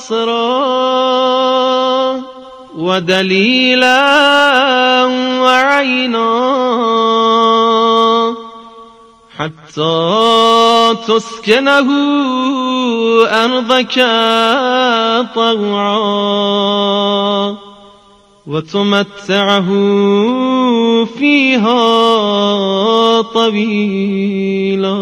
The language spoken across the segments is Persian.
ناصرا ودليلا وعينا حتى تسكنه أرضك طوعا وتمتعه فيها طويلا.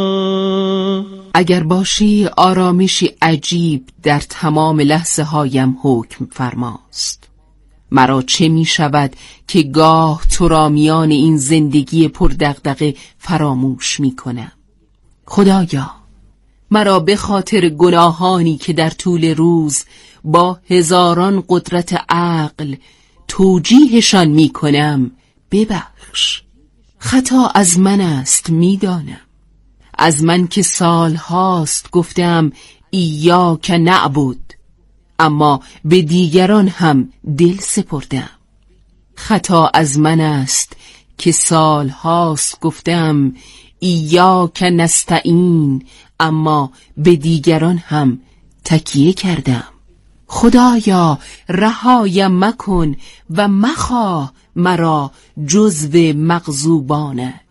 اگر باشی آرامشی عجیب در تمام لحظه هایم حکم فرماست. مرا چه می شود که گاه تو را میان این زندگی پردغدغه فراموش می کنم. خدایا مرا به خاطر گناهانی که در طول روز با هزاران قدرت عقل توجیهشان می کنم ببخش. خطا از من است میدانم، از من که سال هاست گفتم ایاک نعبد، اما به دیگران هم دل سپردم. خطا از من است که سال هاست گفتم ایاک نستعین، اما به دیگران هم تکیه کردم. خدایا رهایم مکن و مخواه مرا جزو مغضوبانت.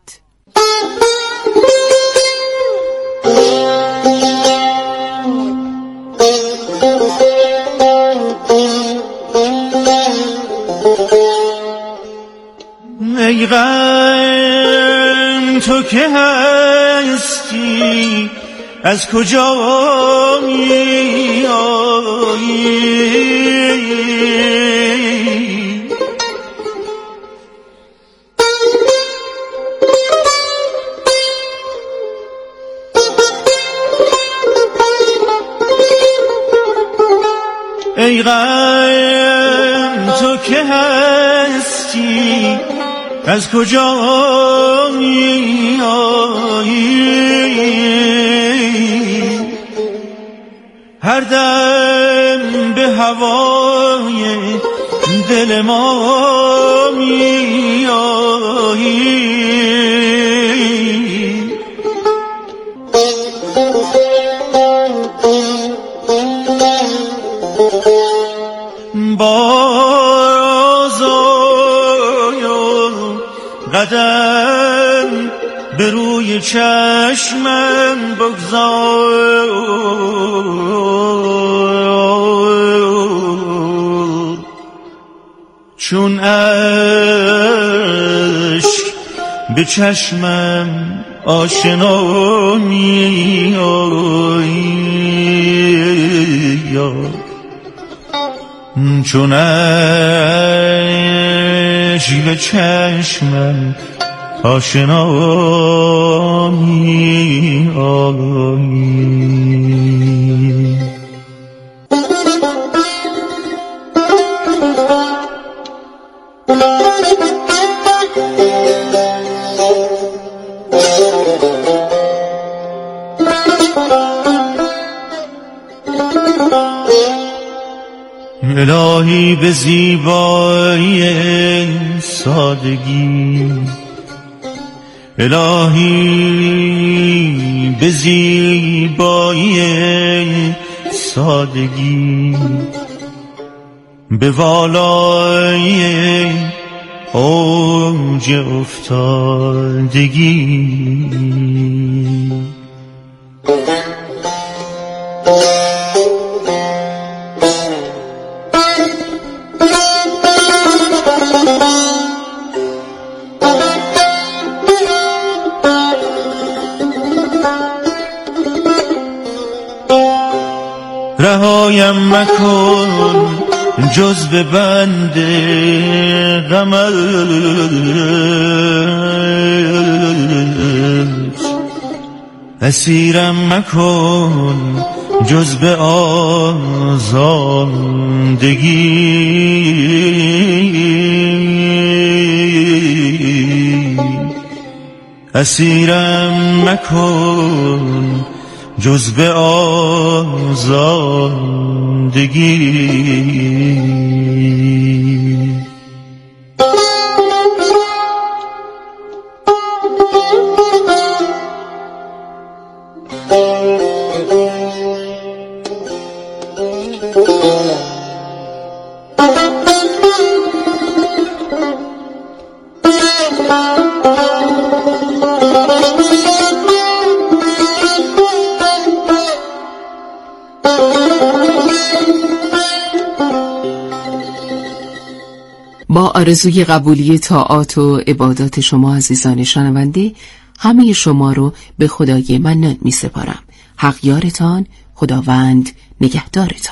ای غم تو که هستی از کجا می آیی؟ ای غم تو که هستی از کجا می آیی؟ هر دم به هوای دل ما می آیی. قدم به روی چشمم بگذار، چون اشک به چشمم آشنا می آیی، چون اشک به چشمم آشنا می آیی. الهی به زیبایی سادگی، الهی به زیبایی سادگی، به والای اوج افتادگی. رهایم مکن جز به بند غمت، اسیرم مکن جز به آزادگی، اسیرم مکن جز به آزادگی. با آرزوی قبولی طاعات و عبادات شما عزیزان شنونده، همه شما رو به خدای منان می سپارم. حق یارتان، خداوند نگهدارتان.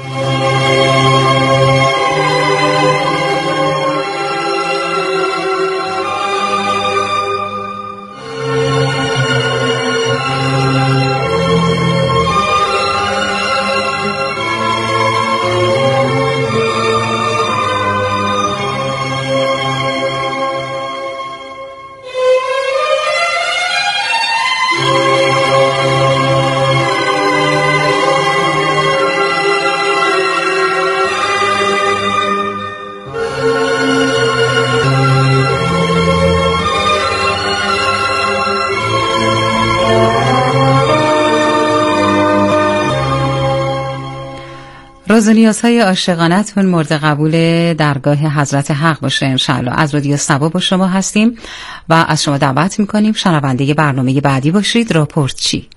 راز و نیازهای عاشقانه‌تون مورد قبول درگاه حضرت حق باشه انشاءالله. از رادیو صبا با شما هستیم و از شما دعوت میکنیم شنونده برنامه بعدی باشید. راپورت چی؟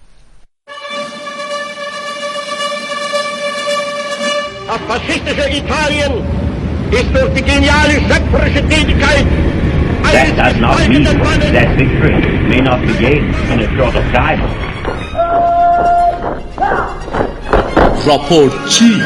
Das faschistische Italien ist durch die geniale schöpferische Tätigkeit That does not mean that victory may not be gained in a short of time. راپورت چی؟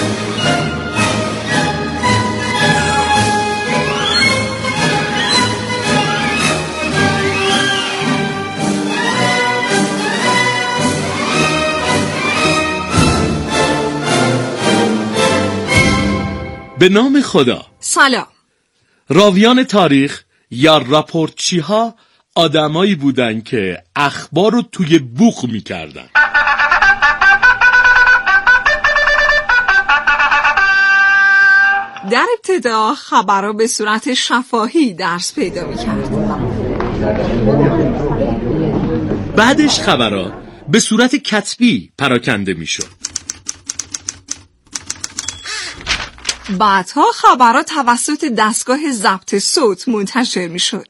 به نام خدا. سلام. راویان تاریخ یا راپورتچی ها آدمایی بودن که اخبار رو توی بوق میکردن. در ابتدا خبرها به صورت شفاهی درس پیدا میکرد. بعدش خبرها به صورت کتبی پراکنده میشد. بعدها خبرها توسط دستگاه ضبط صوت منتشر میشد.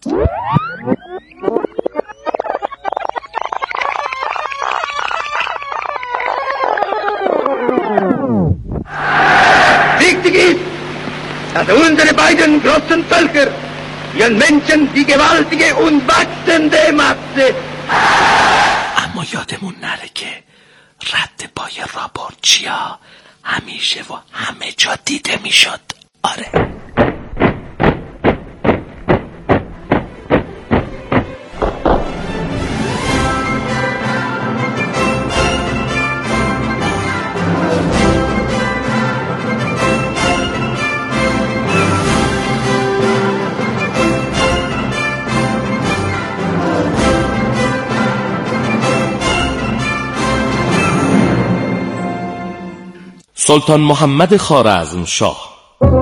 Wichtig ist, dass unsere beiden großen Völker ihren Menschen die gewaltige und wachsende Masse. اما یادمون نره که رد پای راپورتچیا همیشه و همه جا دیده میشد. آره. سلطان محمد خوارزمشاه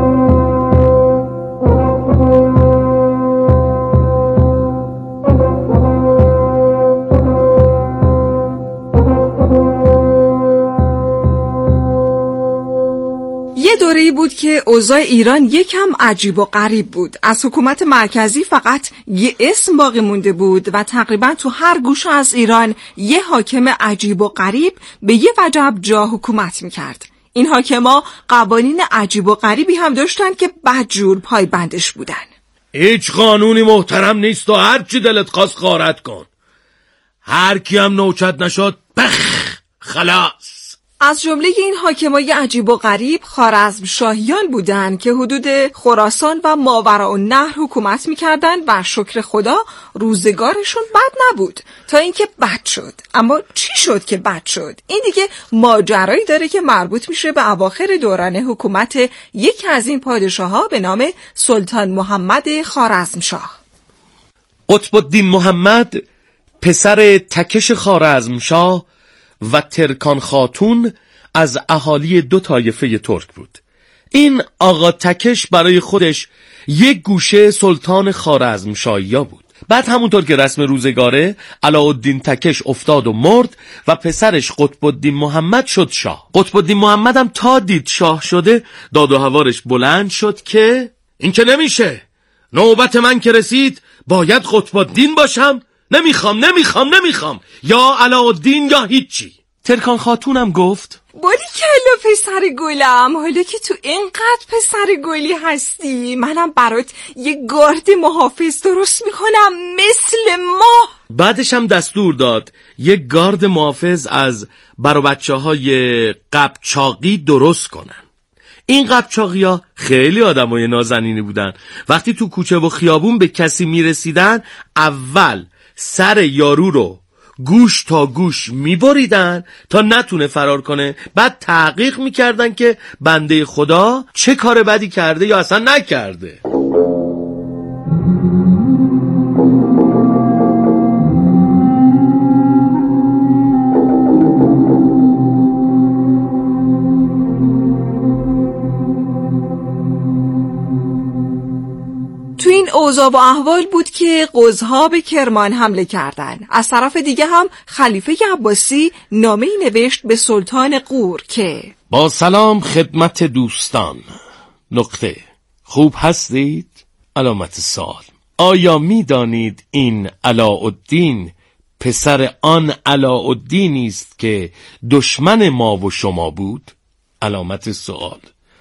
یه دوره‌ای بود که اوضاع ایران یکم عجیب و غریب بود. از حکومت مرکزی فقط یه اسم باقی مونده بود و تقریبا تو هر گوشه از ایران یه حاکم عجیب و غریب به یه وجب جا حکومت میکرد. این حاکما قوانین عجیب و غریبی هم داشتن که بدجور پایبندش بودن. هیچ قانونی محترم نیست و هر چی دلت خواست غارت کن. هر کی هم نوچت نشد خلاص. از جمله این حاکمای عجیب و غریب خوارزمشاهیان بودند که حدود خراسان و ماوراءالنهر حکومت می‌کردند و شکر خدا روزگارشون بد نبود تا اینکه بد شد. اما چی شد که بد شد؟ این دیگه ماجرایی داره که مربوط میشه به اواخر دوران حکومت یکی از این پادشاه‌ها به نام سلطان محمد خوارزمشاه. قطب الدین محمد پسر تکش خوارزمشاه و ترکان خاتون از اهالی دو طایفه ترک بود. این آقا تکش برای خودش یک گوشه سلطان خوارزمشاهیا بود. بعد همونطور که رسم روزگاره علاءالدین تکش افتاد و مرد و پسرش قطب الدین محمد شد شاه. قطب الدین محمد هم تا دید شاه شده داد و هوارش بلند شد که این که نمیشه، نوبت من که رسید باید قطب الدین باشم. نمیخوام یا علاءالدین یا هیچی. ترکان خاتونم گفت باریکلا پسر گلم، حالا که تو اینقدر پسر گلی هستی منم برات یه گارد محافظ درست میکنم مثل ماه. بعدش هم دستور داد یه گارد محافظ از برا بچه‌های قبچاقی درست کنن. این قبچاقی‌ها خیلی آدمای نازنینی بودن. وقتی تو کوچه و خیابون به کسی میرسیدن اول سر یارو رو گوش تا گوش میبریدن تا نتونه فرار کنه، بعد تحقیق میکردن که بنده خدا چه کار بدی کرده یا اصلا نکرده. تو این اوضاع و احوال بود که قزها به کرمان حمله کردند. از طرف دیگه هم خلیفه عباسی نامه‌ای نوشت به سلطان غور که با سلام خدمت دوستان. نقطه خوب هستید؟ علامت سوال. آیا می دانید این علاءالدین پسر آن علاءالدینی است که دشمن ما و شما بود؟ علامت سوال.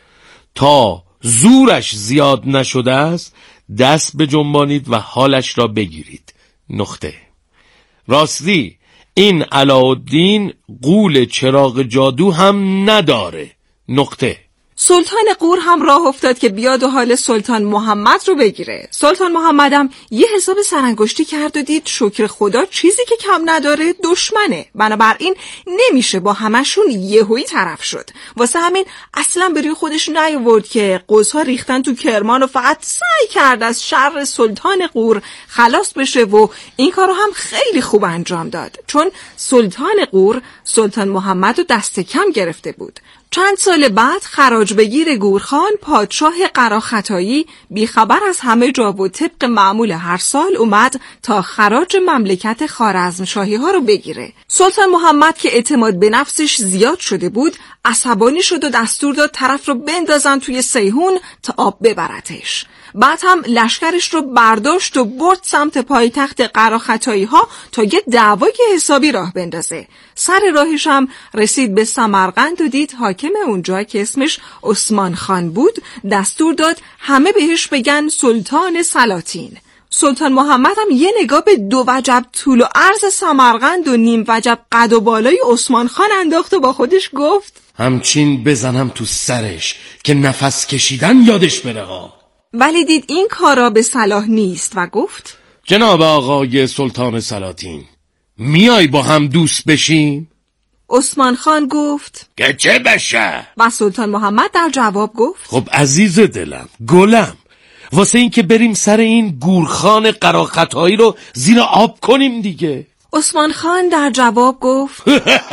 تا زورش زیاد نشده است دست بجنبانید و حالش را بگیرید. نقطه. راستی این علاءالدین غول چراغ جادو هم نداره. نقطه. سلطان غور هم راه افتاد که بیاد و حال سلطان محمد رو بگیره. سلطان محمد هم یه حساب سرانگشتی کرد و دید شکر خدا چیزی که کم نداره دشمنه، بنابراین نمیشه با همشون یهویی طرف شد. واسه همین اصلا به روی خودش نیاورد که قزها ریختن تو کرمان و فقط سعی کرد از شر سلطان غور خلاص بشه و این کارو هم خیلی خوب انجام داد، چون سلطان غور سلطان محمد رو دست کم گرفته بود. چند سال بعد خراج بگیر گورخان پادشاه قراختایی بیخبر از همه جا و طبق معمول هر سال اومد تا خراج مملکت خوارزمشاهی ها رو بگیره. سلطان محمد که اعتماد به نفسش زیاد شده بود عصبانی شد و دستور داد طرف رو بندازن توی سیهون تا آب ببرتش. بعد هم لشکرش رو برداشت و برد سمت پایتخت قراختایی ها تا یه دعوای حسابی راه بندازه. سر راهش هم رسید به سمرقند و دید حاکم اونجا که اسمش عثمان خان بود دستور داد همه بهش بگن سلطان سلاطین. سلطان محمد هم یه نگاه به 2 وجب طول و عرض سمرقند و 1.5 وجب قد و بالای عثمان خان انداخت و با خودش گفت همچین بزنم تو سرش که نفس کشیدن یادش بره ها. ولی دید این کارا به صلاح نیست و گفت جناب آقای سلطان سلاطین میای با هم دوست بشیم؟ عثمان خان گفت که چه بشه؟ و سلطان محمد در جواب گفت خب عزیز دلم گلم، واسه این که بریم سر این گورخان قراختایی رو زیر آب کنیم دیگه. عثمان خان در جواب گفت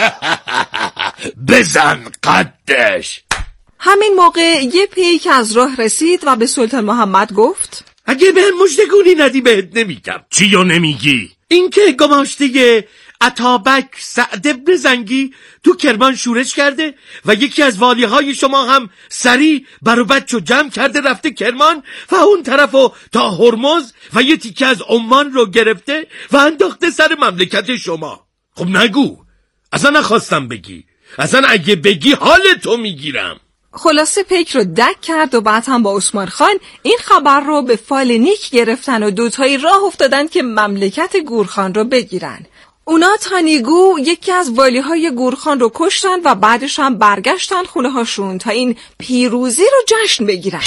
بزن قدش. همین موقع یه پیک از راه رسید و به سلطان محمد گفت اگه به مژدگونی ندی بهت نمیگم. چیو نمیگی؟ این که گماشته عطابک سعد ابن زنگی تو کرمان شورش کرده و یکی از والیهای شما هم سری برو بچو جمع کرده رفته کرمان و اون طرفو تا هرمز و یه تیکه از عمان رو گرفته و انداخته سر مملکت شما. خب نگو، اصلا نخواستم بگی، اصلا اگه بگی حالتو میگیرم. خلاصه پیک رو دک کرد و بعد هم با عثمان خان این خبر رو به فال نیک گرفتن و دوتایی راه افتادن که مملکت گورخان رو بگیرن. اونا تانیگو یکی از والیهای گورخان رو کشتن و بعدش هم برگشتن خونه هاشون تا این پیروزی رو جشن بگیرن.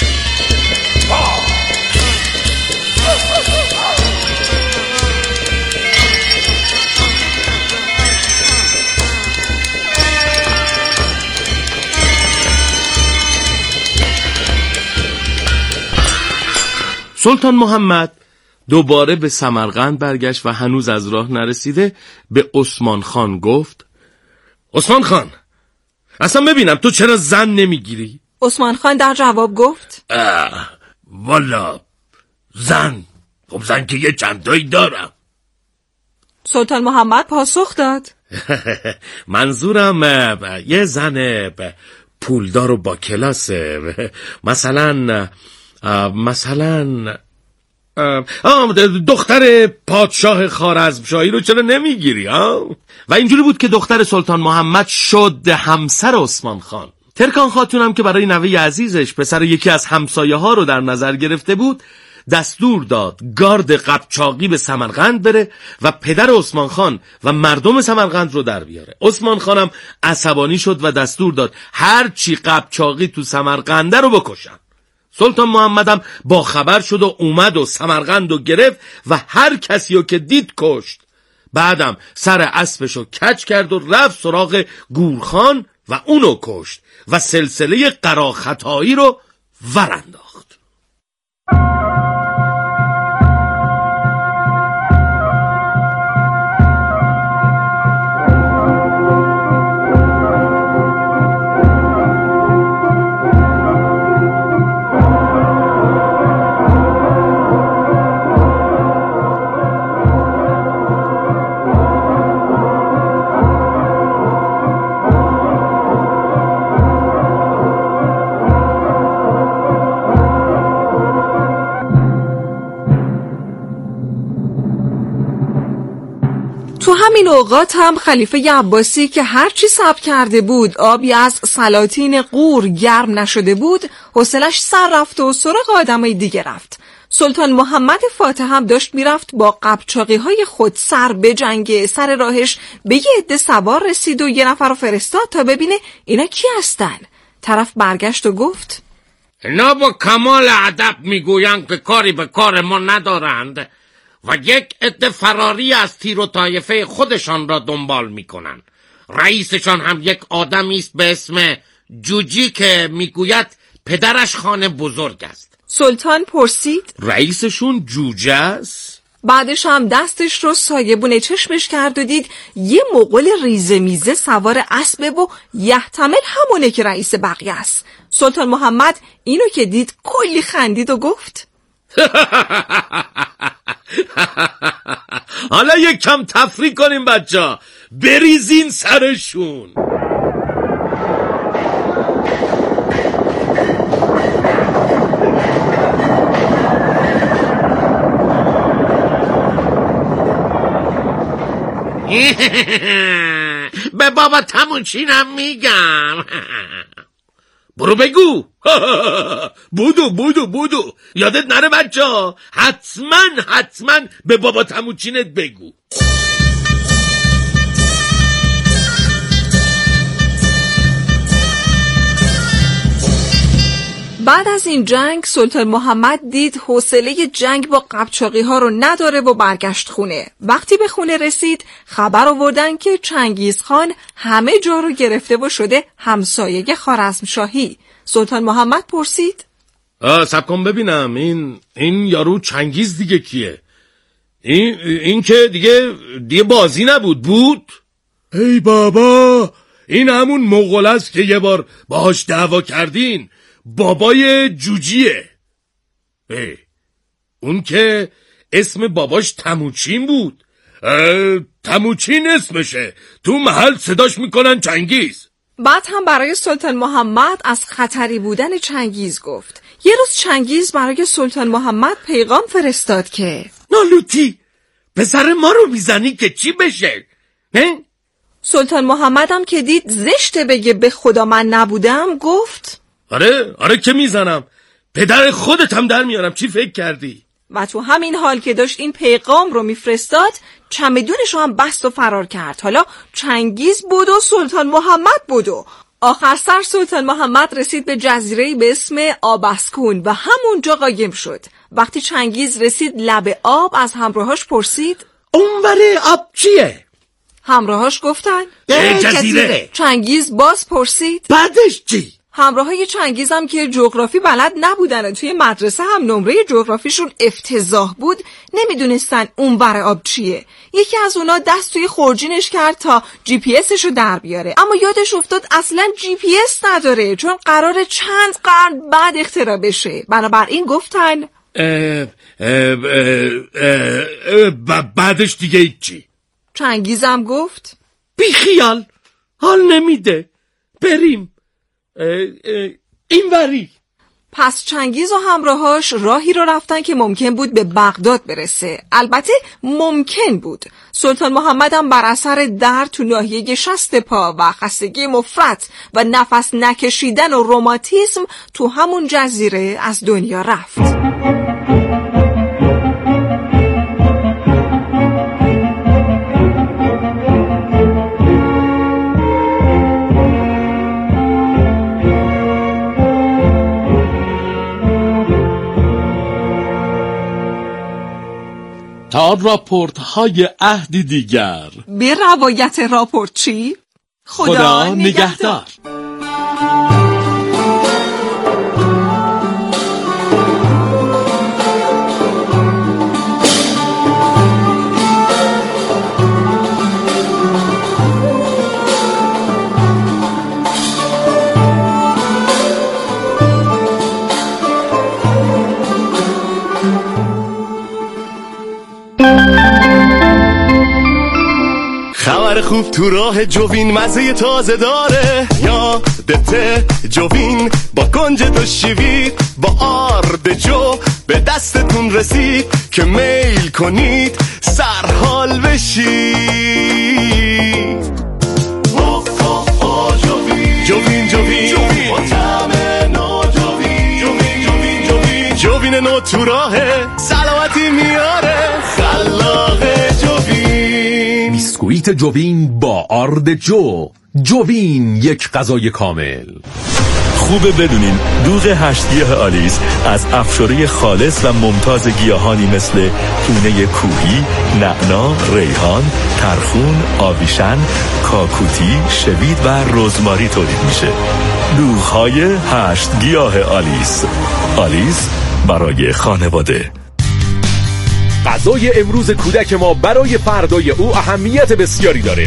سلطان محمد دوباره به سمرقند برگشت و هنوز از راه نرسیده به عثمان خان گفت عثمان خان اصلا ببینم تو چرا زن نمیگیری؟ عثمان خان در جواب گفت والا زن، خب زن که یه چندتایی دارم. سلطان محمد پاسخ داد منظورم یه زن پولدار و با کلاسه، مثلا دختر پادشاه خوارزمشاهی رو چرا نمیگیری؟ و اینجوری بود که دختر سلطان محمد شد همسر عثمان خان. ترکان خاتون هم که برای نوه عزیزش پسر یکی از همسایه ها رو در نظر گرفته بود، دستور داد گارد قبچاقی به سمرقند بره و پدر عثمان خان و مردم سمرقند رو در بیاره. عثمان خانم عصبانی شد و دستور داد هر چی قبچاقی تو سمرقنده رو بکشن. سلطان محمدم با خبر شد و اومد و سمرقند رو گرفت و هر کسی رو که دید کشت. بعدم سر اسبشو کج کرد و رفت سراغ گورخان و اونو کشت و سلسله قراختایی رو ورانداخت. تو همین اوقات هم خلیفه عباسی که هرچی صبر کرده بود آبی از سلاطین غور گرم نشده بود، حوصله‌اش سر رفت و سراغ آدمای دیگه رفت. سلطان محمد فاتح هم داشت میرفت با قبچاقی‌های خود سر بجنگه. سر راهش به یه عده سوار رسید و یه نفر رو فرستاد تا ببینه اینا کی هستن. طرف برگشت و گفت اینا با کمال ادب میگویند که کاری به کار ما ندارند و یک عده فراری از تیر و طایفه خودشان را دنبال میکنند. رئیسشان هم یک آدمی است به اسم جوجی که میگوید پدرش خان بزرگ است. سلطان پرسید رئیسشون جوجه است؟ بعدش هم دستش رو سایبون چشمش کرد و دید یه مغول ریزه میزه سوار اسبه و یحتمل همونه که رئیس بقیه است. سلطان محمد اینو که دید کلی خندید و گفت حالا یک کم تفریح کنیم بچه، بریزین سرشون. به بابا تموچینم میگم. برو بگو. بودو یادت نره بچه، حتما به بابا تموچینت بگو. بعد از این جنگ سلطان محمد دید حوصله جنگ با قبچاقی ها رو نداره و برگشت خونه. وقتی به خونه رسید خبر آوردن که چنگیز خان همه جا رو گرفته و شده همسایه خوارزمشاهی. سلطان محمد پرسید صبر کن ببینم، این یارو چنگیز دیگه کیه؟ این که دیگه بازی بود؟ ای بابا، این همون مغول است که یه بار باهاش دعوا کردین، بابای جوجیه. اون که اسم باباش تموچین بود. تموچین اسمشه، تو محل صداش میکنن چنگیز. بعد هم برای سلطان محمد از خطری بودن چنگیز گفت. یه روز چنگیز برای سلطان محمد پیغام فرستاد که نالوتی، پسر ما رو میزنی که چی بشه؟ نه؟ سلطان محمد هم که دید زشته بگه به خدا من نبودم گفت آره که میزنم، پدر خودت هم در میارم، چی فکر کردی؟ و تو همین حال که داشت این پیغام رو میفرستاد چمدونش رو هم بست و فرار کرد. حالا چنگیز بود و سلطان محمد بود و آخر سر سلطان محمد رسید به جزیره‌ای به اسم آبسکون و همونجا قایم شد. وقتی چنگیز رسید لب آب از همراهاش پرسید اونور آب چیه؟ همراهاش گفتن جزیره. چنگیز باز پرسید بعدش چی؟ همراهای چنگیزم که جغرافی بلد نبودن و توی مدرسه هم نمره جغرافیشون افتضاح بود نمیدونستن اونور آب چیه. یکی از اونا دست توی خورجینش کرد تا جی پی اسشو در بیاره، اما یادش افتاد اصلا جی پی اس نداره چون قراره چند قرن بعد اختراع بشه. بنابراین گفتن بعدش دیگه چی؟ چنگیزم گفت بی خیال، حال نمیده، بریم این وری. پس چنگیز و همراهاش راهی رو رفتن که ممکن بود به بغداد برسه. البته ممکن بود. سلطان محمد هم بر اثر درد تو ناحیه شست پا و خستگی مفرط و نفس نکشیدن و روماتیسم تو همون جزیره از دنیا رفت. تا راپورت های عهدی دیگر. به روایت راپورت چی؟ خدا نگهدار. خبر خوب تو راه جوین مزه تازه داره، یادته جوین با کنج تو شیوید با آرد جو به دستتون رسید که میل کنید سرحال بشید. جوین جوین با طعم نو جوین جوین نو تو راهه سلامتی میاره خلاقه جوین. بیسکویت جوین با آرد جوین یک غذای کامل. خوبه بدونین دوغ 8 گیاه آلیس از افشاره خالص و ممتاز گیاهانی مثل تونه کوهی، نعنا، ریحان، ترخون، آویشن، کاکوتی، شوید و رزماری تولید میشه. دوغ‌های 8 گیاه آلیس. آلیس برای خانواده. غذای امروز کودک ما برای فردای او اهمیت بسیاری داره.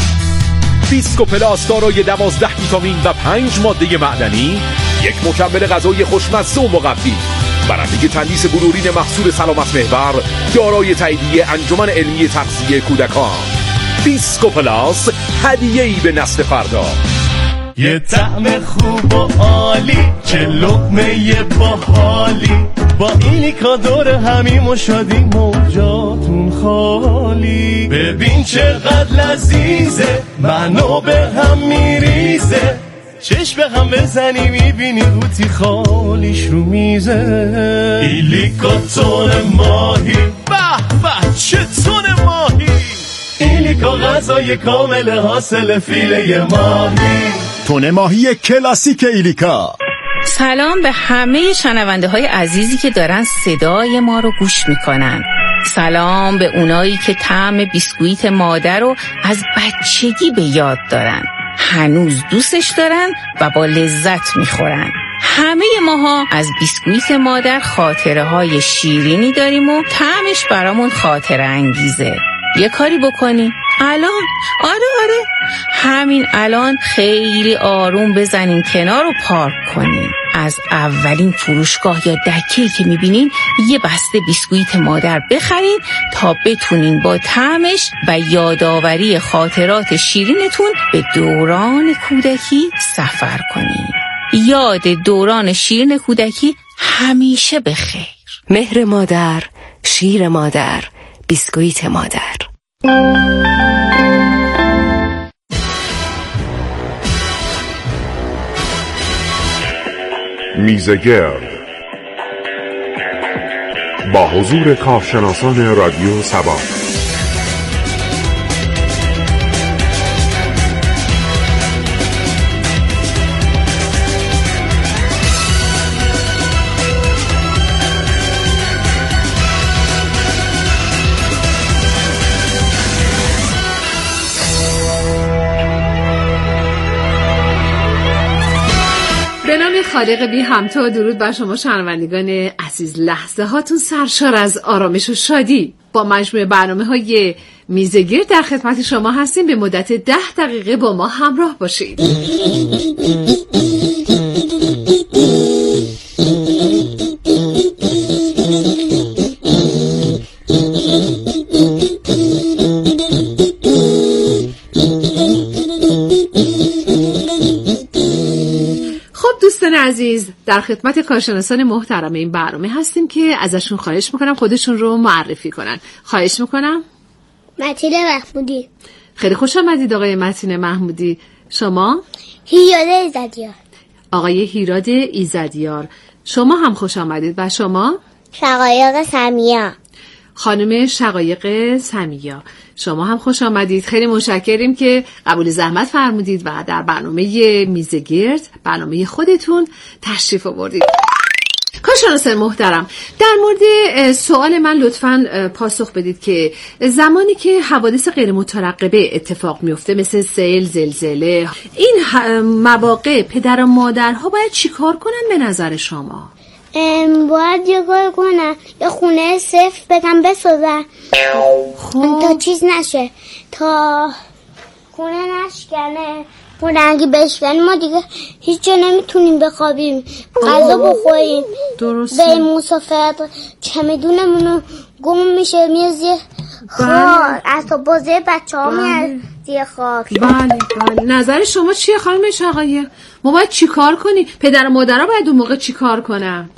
بیسکو پلاس دارای 12 ویتامین و 5 ماده معدنی، یک مکمل غذایی خوشمزه و مقوی، برنده تندیس بلورین محصول سلامت محور، دارای تاییدیه انجمن علمی تغذیه کودکان. بیسکو پلاس، هدیه‌ای به نسل فردا. یه طعم خوب و عالی، چه لقمه باحالی، با ایلیکا دور همیم و شادیم و جاتون خالی. ببین چقدر لذیذه، منو به هم میریزه، چشم به هم بزنی میبینی قوطی خالیش رو میزه. ایلیکا تون ماهی، به به چه تون ماهی، ایلیکا غذای کامل حاصل فیله ماهی. تون ماهی کلاسیک ایلیکا. سلام به همه شنونده های عزیزی که دارن صدای ما رو گوش میکنن. سلام به اونایی که طعم بیسکویت مادر رو از بچگی به یاد دارن، هنوز دوستش دارن و با لذت میخورن. همه ماها از بیسکویت مادر خاطره های شیرینی داریم و طعمش برامون خاطره انگیزه. یه کاری بکنی الان، آره همین الان خیلی آروم بزنین کنار و پارک کنین. از اولین فروشگاه یا دکه‌ای که میبینین یه بسته بیسکویت مادر بخرین تا بتونین با طعمش و یادآوری خاطرات شیرینتون به دوران کودکی سفر کنین. یاد دوران شیرین کودکی همیشه بخیر. مهر مادر، شیر مادر، بیسکویت مادر. میزگرد با حضور کارشناسان رادیو سبا. خالق بی همتا، درود بر شما شنوندگان عزیز. لحظه هاتون سرشار از آرامش و شادی. با مجموعه برنامه‌های میزگیر در خدمت شما هستیم. به مدت 10 دقیقه با ما همراه باشید. عزیز، در خدمت کارشناسان محترم این برنامه هستیم که ازشون خواهش میکنم خودشون رو معرفی کنن. خواهش میکنم. متین محمودی. خیلی خوش آمدید آقای متین محمودی. شما؟ هیراد ایزدیار. آقای هیراد ایزدیار. شما هم خوش آمدید. و شما؟ شقایق سمیا. خانم شقایق سمیا، شما هم خوش آمدید. خیلی متشکریم که قبول زحمت فرمودید و در برنامه میزگرد، برنامه خودتون، تشریف آوردید. کارشناسان محترم، در مورد سوال من لطفاً پاسخ بدید که زمانی که حوادث غیر مترقبه اتفاق میفته مثل سیل، زلزله، این مواقع پدر و مادرها باید چیکار کنن به نظر شما؟ باید یه کار کنن، یه خونه صفر بگم بسازن تا چیز نشه، تا خونه نشکنه. رنگی بشکنیم ما دیگه هیچ جا نمیتونیم بخوابیم، غذا بخوریم، بریم مسافرت، چمدونمونو گم میشه میازی خاک، از تا بازه بچه ها میازی خاک. بله. نظر شما چیه خانم شقایق؟ ما باید چی کار کنیم؟ پدر و مادرها باید اون موقع چی کار کنن؟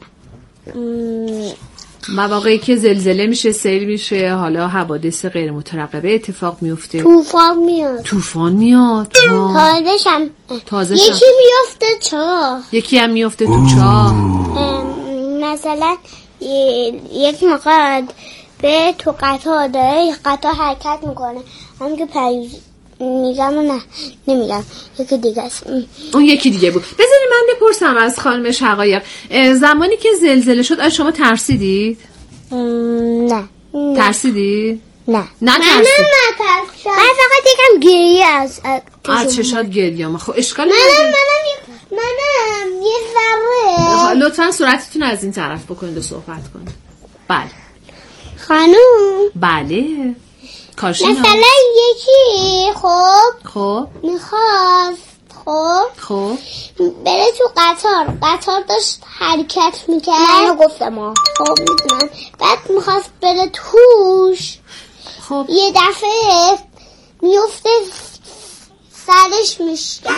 مواقعی که زلزله میشه، سیل میشه، حالا حوادث غیر مترقبه اتفاق میفته، طوفان میاد تازه یکی میفته چاه، یکی هم میفته تو چاه. مثلا یکی موقع به تو قطار داره، قطار حرکت میکنه، هم که پریز میگم و نه نمیگم یکی دیگه است. اون یکی دیگه بود. بذاری من بپرسم از خانم شقایق، زمانی که زلزله شد آیا شما ترسیدید؟ نه. ترسیدی؟ نه ترسیدم. من فقط یکم گریه از چشات گریه. خب اشکال منم یه ذره. لطفا صورتتون از این طرف بکنید و صحبت کنید. بله خانوم. بله کارشناس. مثلا یکی خب میخواست خب بره تو قطار داشت حرکت میکرد، منو گفتم خب میدونم، بعد میخواست بره توش، خب یه دفعه میفته سرش میشکن.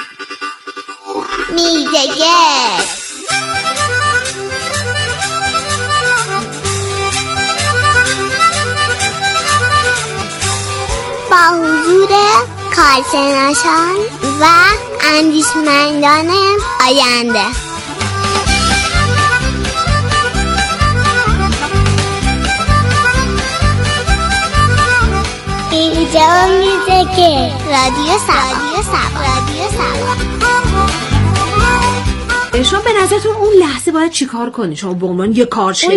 میزگرد با حضور کارشناسان و اندیشمندان آینده. اینجا میزگرد رادیو سبا. شما به نظرتون اون لحظه باید چی کار کنی؟ شما به عنوان یه کارشناس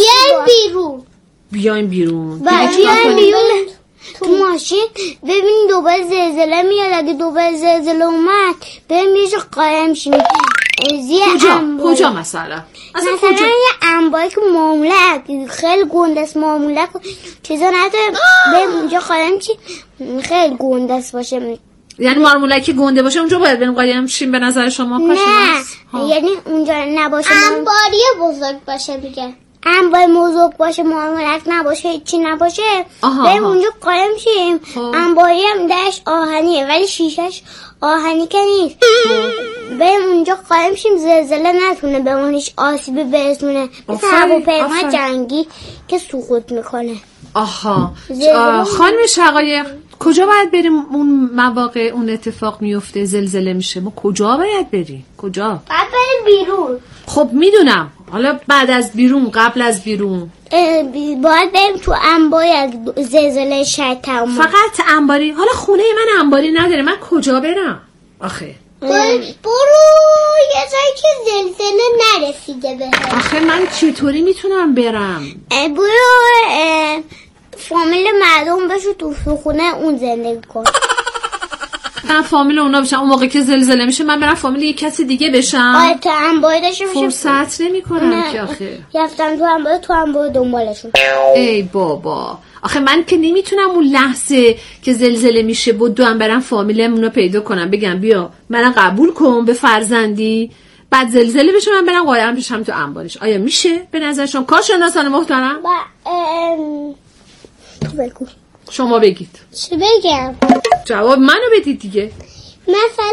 بیاین بیرون تو ماشین ببین دوباره زلزله میاد، اگه دوباره زلزله اومد بریم یه جا قایم شیم. کجا مثلا یه انباری که معموله خیلی گنده است، معموله چیزا نداره، بریم اونجا قایم شیم، خیلی گنده است باشه. یعنی مارمولک که گنده باشه اونجا باید بریم قایم شیم به نظر شما؟ نه یعنی اونجا نباشه، انباری بزرگ باشه دیگه، انبار بزرگ باشه، مارمولک نباشه، هیچی نباشه، بریم اونجا قایم شیم. انباری هم درش آهنیه ولی شیشش آهنی که نیست، بریم اونجا قایم شیم، زلزله نتونه به اون هیچ آسیبی برسونه، مثل هواپیما جنگی که سقوط میکنه. خانم شقایق کجا باید بریم اون مواقع اون اتفاق میفته زلزله میشه؟ ما کجا باید بریم؟ باید بریم بیرون. خب میدونم، حالا بعد از بیرون، قبل از بیرون باید بریم تو انباری زلزله شاید تمام. فقط انباری؟ حالا خونه من انباری نداره، من کجا برم آخه؟ برو یه جایی که زلزله نرسیده بهش. آخه من چطوری میتونم برم؟ برو فامیل مردم بشو تو خونه اون زندگی کن. من فامیل اونا بشم، اون موقع که زلزله میشه من برم فامیل یک کسی دیگه بشم. آره تو انباری داشته میشه، فرصت نمیکنم که آخه. رفتم تو انباری دنبالشون. ای بابا، آخه من که نمیتونم اون لحظه که زلزله میشه بدوم برم فامیلمونو پیدا کنم بگم بیا منو قبول کن به فرزندی، بعد زلزله بشه من برم قایم بشم تو انبارش. آیا میشه به نظر شما کارشناسان محترم؟ تو بگو. شما بگید. چه بگم؟ جواب منو بدید دیگه. مثلا